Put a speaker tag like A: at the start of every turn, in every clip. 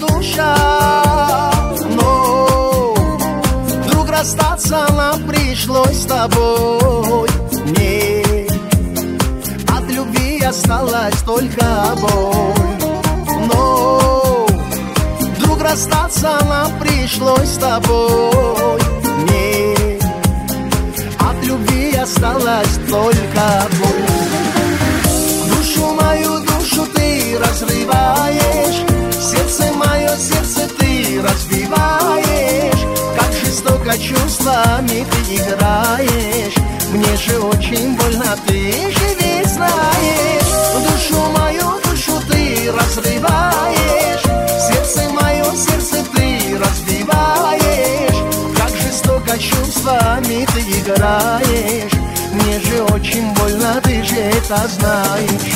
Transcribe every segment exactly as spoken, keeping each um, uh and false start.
A: душа, но вдруг расстаться нам пришлось с тобой. Мне от любви осталась только боль, но вдруг расстаться нам пришлось с тобой. Мне от любви осталась только боль. Душу мою, душу ты разрываешь, сердце мое, сердце ты разбиваешь. Как жестоко чувствами ты играешь, мне же очень больно, ты же ведь знаешь. Душу мою, душу ты разрываешь, сердце мое, сердце ты разбиваешь. Как жестоко чувствами ты играешь, мне же очень больно, ты же это знаешь.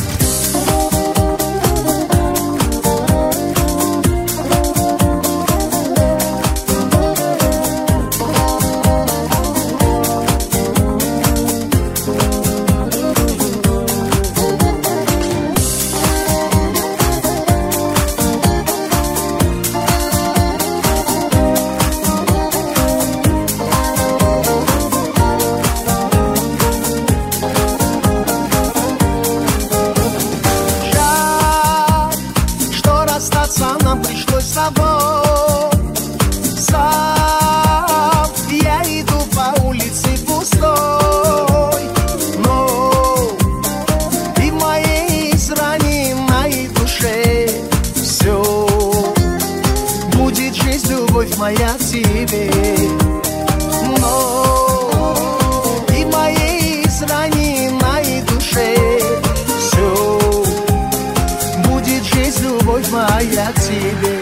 A: Нам пришлось с тобой. Сам я иду по улице пустой, но и в моей израненной душе все будет жизнь, любовь моя к тебе. Но и в моей израненной душе все будет жизнь, любовь моя к тебе.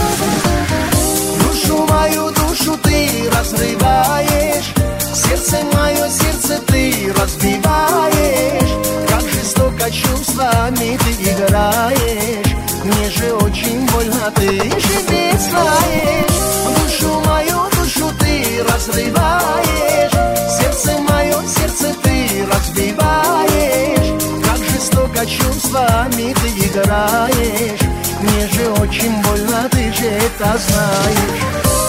A: Душу мою, душу ты разрываешь, сердце мое, сердце ты разбиваешь. Как жестоко чувствами ты играешь, мне же очень больно, ты же ведь знаешь. Душу мою, душу ты разрываешь, сердце мое, сердце ты разбиваешь. Как жестоко чувствами ты играешь, мне же очень больно, ты же это знаешь.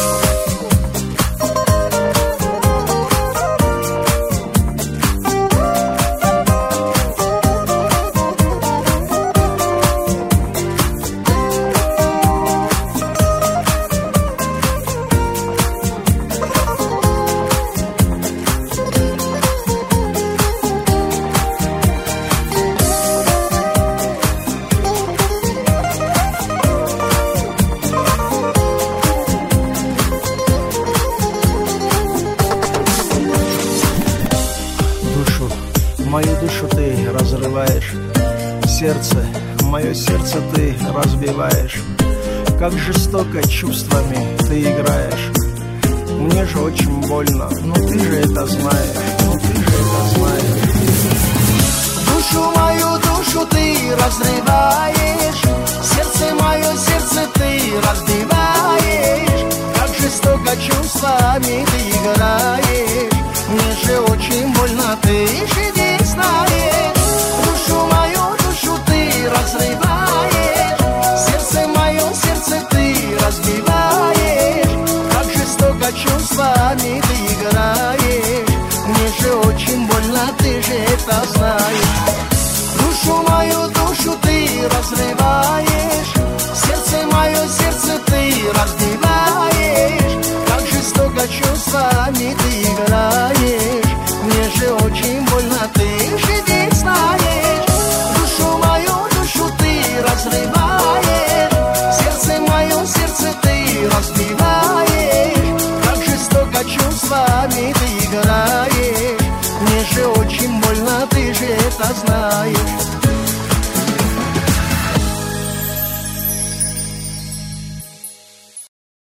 A: Мою душу ты разрываешь, сердце, мое сердце ты разбиваешь. Как жестоко чувствами ты играешь, мне же очень больно, но ты же это знаешь, но ты же это знаешь. Душу мою, душу ты разрываешь, сердце мое, сердце ты разбиваешь. Как жестоко чувствами ты играешь, мне же очень больно, ты же ведь знаешь. Душу мою, душу ты разрываешь, сердце мое, сердце ты разбиваешь. Как жестоко чувствами ты играешь, мне же очень больно, ты же это знаешь. Душу мою, душу ты разрываешь, сердце мое, сердце ты разбиваешь. Как жестоко чувствами ты играешь, мне же очень больно, ты же ведь знаешь. Душу мою, душу ты разрываешь, сердце мое, сердце ты разбиваешь. Как жестоко чувствами ты играешь, мне же очень больно, ты же это знаешь.